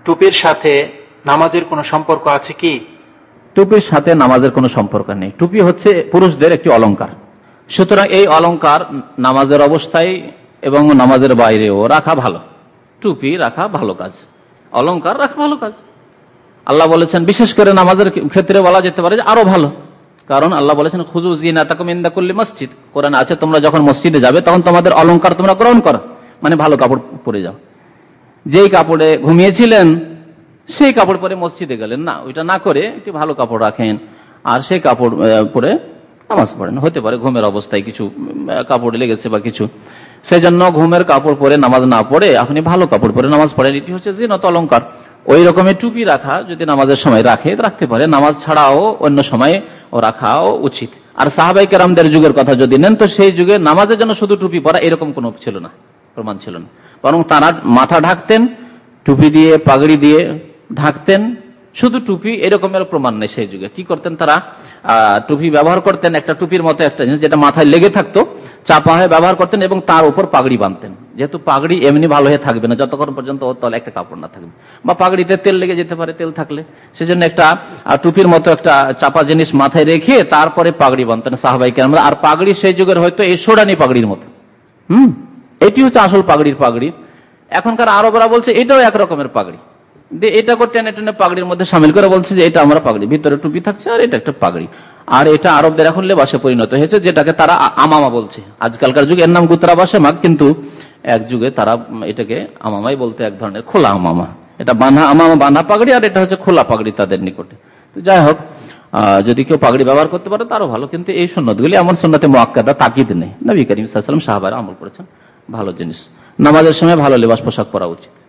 টুপির সাথে নামাজের কোনো সম্পর্ক আছে কি? টুপির সাথে নামাজের কোনো সম্পর্ক নেই। টুপি হচ্ছে পুরুষদের একটি অলংকার, সুতরাং এই অলংকার নামাজের অবস্থায় এবং নামাজের বাইরেও রাখা ভালো। টুপি রাখা ভালো কাজ, অলংকার রাখা ভালো কাজ। আল্লাহ বলেছেন, বিশেষ করে নামাজের ক্ষেত্রে বলা যেতে পারে যে আরো ভালো, কারণ আল্লাহ বলেছেন খুযু যিনাতাকুম ইনদা কুল্লি মসজিদ। কোরআনে আছে তোমরা যখন মসজিদে যাবে তখন তোমাদের অলংকার তোমরা গ্রহণ করো, মানে ভালো কাপড় পরে যাও। যেই কাপড়ে ঘুমিয়েছিলেন সেই কাপড় পরে মসজিদে গেলেন না, ওইটা না করে একটি ভালো কাপড় রাখেন আর সেই কাপড় পরে নামাজ পড়েন। হতে পারে ঘুমের অবস্থায় কিছু কাপড় লেগেছে বা কিছু, সেই জন্য ঘুমের কাপড় পরে নামাজ না পড়ে আপনি ভালো কাপড় পরে নামাজ পড়েন, এটি হচ্ছে জিনত, অলংকার। ওই রকমের টুপি রাখা যদি নামাজের সময় রাখতে পারে, নামাজ ছাড়াও অন্য সময় ও রাখাও উচিত। আর সাহাবাই কেরামদের যুগের কথা যদি নেন তো সেই যুগে নামাজের জন্য শুধু টুপি পরা এরকম কোনো ছিল না, প্রমাণ ছিল না, বরং তারা মাথা ঢাকতেন টুপি দিয়ে, পাগড়ি দিয়ে ঢাকতেন, শুধু টুপি এরকমের প্রমাণ নেই। সেই যুগে কি করতেন তারা? টুপি ব্যবহার করতেন, একটা টুপির মতো একটা জিনিস যেটা মাথায় লেগে থাকতো, চাপা হয়ে ব্যবহার করতেন এবং তার উপর পাগড়ি বাঁধতেন। যেহেতু পাগড়ি এমনি ভালো হয়ে থাকবে না যতক্ষণ পর্যন্ত ওর তলে একটা কাপড় না থাকবে, বা পাগড়িতে তেল লেগে যেতে পারে, তেল থাকলে, সেজন্য একটা টুপির মতো একটা চাপা জিনিস মাথায় রেখে তারপরে পাগড়ি বাঁধতেন সাহাবাই কেরামরা। আর পাগড়ি সেই যুগের হয়তো এই সোডানি পাগড়ির মতো, এটি হচ্ছে আসল পাগড়ির পাগড়ি। এখনকার আরবরা বলছে এটাও একরকমের পাগড়ি, এটাকে টেনে টেনে পাগড়ির মধ্যে সামিল করে বলছে যে এটা আমরা পাগড়ি, ভিতরে টুপি থাকছে আর এটা একটা পাগড়ি। আর এটা আরবদের এখন লেবাসে পরিণত হয়েছে, যেটাকে তারা আমামা বলছে। আজকালকার যুগে এর নাম গুতরা বাসে মাগ, কিন্তু এক যুগে তারা এটাকে আমামাই বলতে, এক ধরনের খোলা আমামা। এটা বাঁধা আমামা, বাঁধা পাগড়ি, আর এটা হচ্ছে খোলা পাগড়ি তাদের নিকটে। তো যাই হোক, যদি কেউ পাগড়ি ব্যবহার করতে পারে তারও ভালো, কিন্তু এই সুন্নতগুলি এমন সুন্নতে মুআক্কাদা তাকিদ নেই। নবী করিম সাল্লাল্লাহু আলাইহি ওয়াসাল্লাম সাহাবারা আমল করেছেন, ভালো জিনিস। নামাজের সময় ভালো লেবাস পোশাক পরা উচিত।